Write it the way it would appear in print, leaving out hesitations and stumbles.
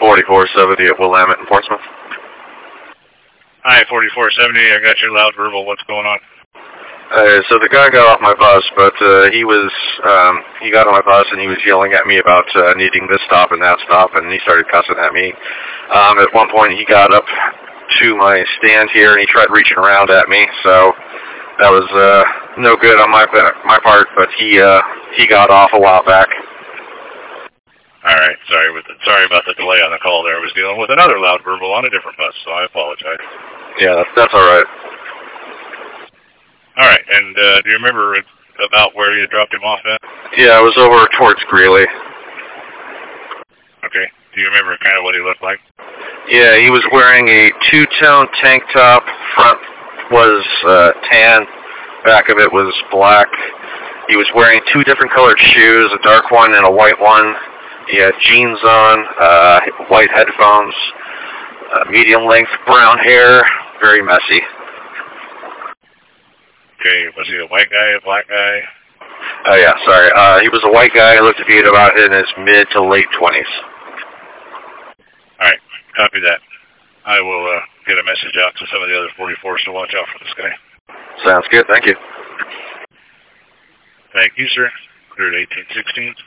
4470 at Willamette in Portsmouth. Hi, 4470. I got your loud verbal. What's going on? So the guy got off my bus, but he got on my bus and he was yelling at me about needing this stop and that stop, and he started cussing at me. At one point, he got up to my stand here and he tried reaching around at me, so that was no good on my part. But he got off a while back. All right, sorry about the delay on the call there. I was dealing with another loud verbal on a different bus, so I apologize. Yeah, that's all right. All right, and do you remember about where you dropped him off at? Yeah, it was over towards Greeley. Okay. Do you remember kind of what he looked like? Yeah, he was wearing a two-tone tank top. Front was tan, back of it was black. He was wearing two different colored shoes, a dark one and a white one. He had jeans on, white headphones, medium-length brown hair, very messy. Okay, was he a white guy, a black guy? Oh, yeah, sorry. He was a white guy. He looked to be about in his mid to late 20s. All right, copy that. I will get a message out to some of the other 44s to watch out for this guy. Sounds good. Thank you. Thank you, sir. Cleared 1816.